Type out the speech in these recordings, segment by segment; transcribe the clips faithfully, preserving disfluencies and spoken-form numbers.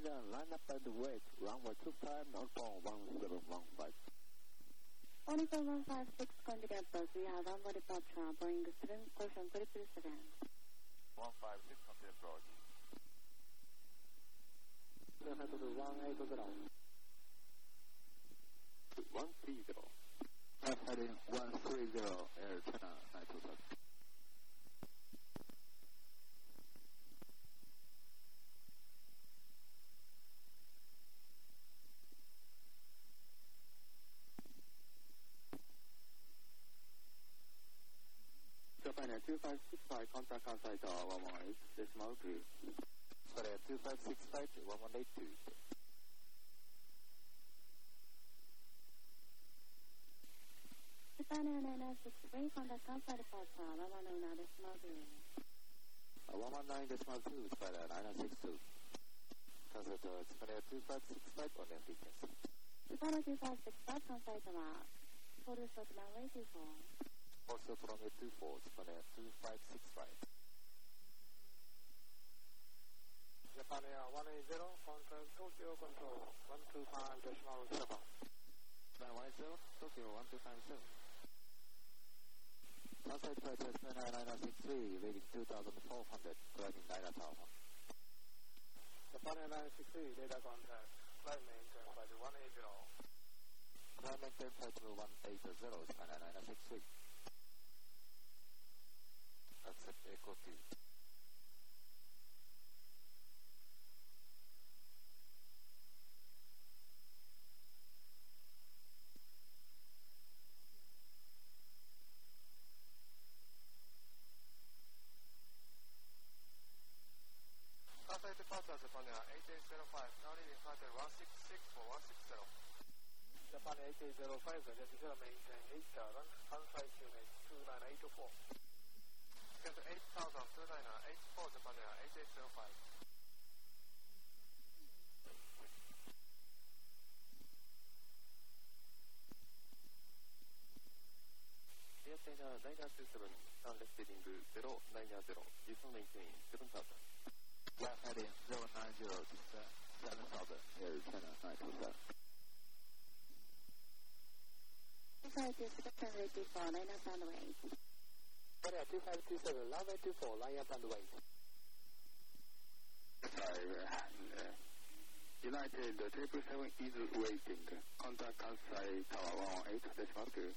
Passenger line up and wait. Runway two time, northbound one seven one five. one seven one five six, Continentals, we have one more departure, Boeing seven, caution triple seven. one five six, Continental approach. one eight zero. one three zero. Left heading one three zero, Air China nine two seven. Japan Air two five six five, contact Kansai Tower one one eight, decimal two. Japan Air two five six five, one one eight two. Japan Air nine nine six three, contact Kansai departure, one one nine decimal two. one one nine decimal two, Japan Air nine nine six two. Kansai Tower, Japan Air two five six five, on air frequency. Japan Air two five six five, Kansai Tower, full short runway two four. Also from air two four, Japan Air two five six five. Japan Air one eight zero, contact Tokyo Control, one two five decimal seven. Japan one eight zero, Tokyo one two five seven. Outside flight Cessna nine nine six three, reading two thousand four hundred, climbing Niner Tower. Japan Air nine six three, data contact, flight maintain flight one eight zero. Climb maintain flight one eight zero, Japan Air nine six three. Accept Echo two. Kansai departure, Japan Air eight eight zero five, now leaving flight one six six for one six zero. Japan eight eight zero five, ready to maintain eight thousand, Kansai Q N two nine eight four. Get eight thousand, two nine eight four, Japan Air eight eight zero five. Airplane nine two seven, down left heading zero nine zero, descend maintain seven thousand. Left heading zero nine zero, descend seven thousand, Air China nine two seven. Flight is ready for line up and wait. Japan Air two five two seven, runway two four, line up and wait. Sorry, uh, United triple seven is waiting. Contact Kansai Tower one one eight, decimal two.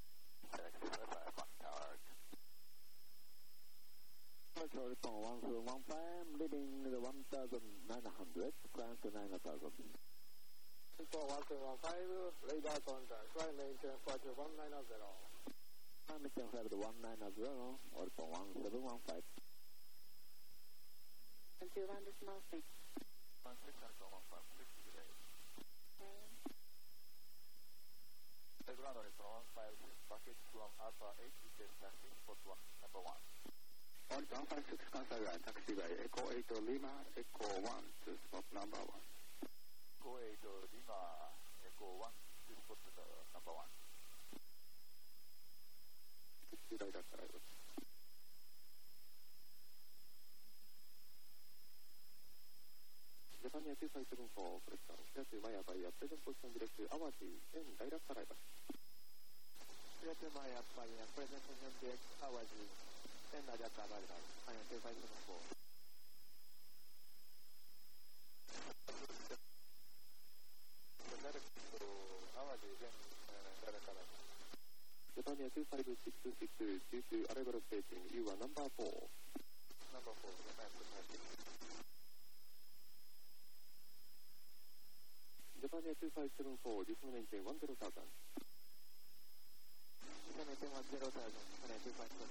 Control from one seven one five, leading the one thousand nine hundred, climb to nine thousand. For one seven one five, radar contact, flight maintain flight one nine zero. Climb maintain flight one nine zero, or from one seven one five. Until one decimal six. one six one five six delay. Take runway from one five six, bucket from Alpha eight, detail taxi, spot one, number one. On one five six, Kansai line, taxiway, Echo eight Lima, Echo one to spot number one. Echo eight Lima, Echo one to spot the number one. Japan Air two five seven four, correct, clear to Maya by present position direct to Awaju, then direct arrival. Clear to Maya by present position direct to Awaju, then direct arrival. Japan Air two five seven four. Japan Air two five six six, due to arrival staging, you are number four. Number four, Japan two five six. Japan Air two five seven four, descend maintain one zero thousand. Descend maintain one zero thousand, Japan Air two five seven.